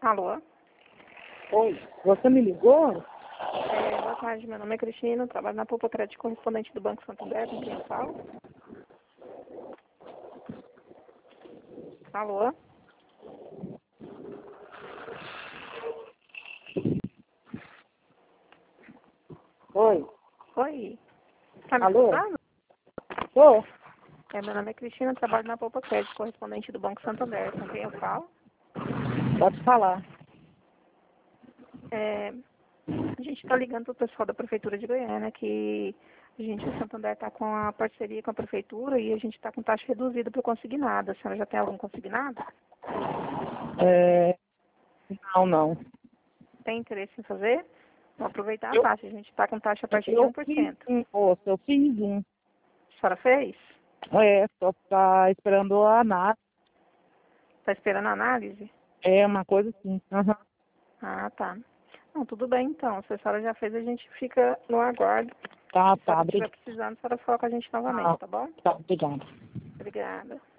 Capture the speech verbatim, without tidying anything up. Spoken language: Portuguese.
Alô? Oi, você me ligou? É, boa tarde, meu nome é Cristina, trabalho na Poupa Crédito, correspondente do Banco Santander, com quem eu falo? Alô? Oi. Oi? Tá me Alô? escutando? Ô, É, meu nome é Cristina, trabalho na Poupa Crédito, correspondente do Banco Santander, com quem eu falo? pode falar. É, a gente está ligando para o pessoal da Prefeitura de Goiânia que a gente, o Santander, está com a parceria com a Prefeitura e a gente está com taxa reduzida para o consignado. A senhora já tem algum consignado? É, não, não. Tem interesse em fazer? Vamos aproveitar a Eu, taxa. A gente está com taxa a partir de eu fiz um por cento. um, moço, eu fiz um. A senhora fez? É, só tá esperando a análise. Está esperando a análise? É uma coisa assim. Aham. Ah, tá. Não, tudo bem então. Se a senhora já fez, a gente fica no aguardo. Tá, Se a tá, senhora estiver obrigada. precisando, a senhora fala com a gente novamente, Tá, tá bom? tá, obrigada. Obrigada.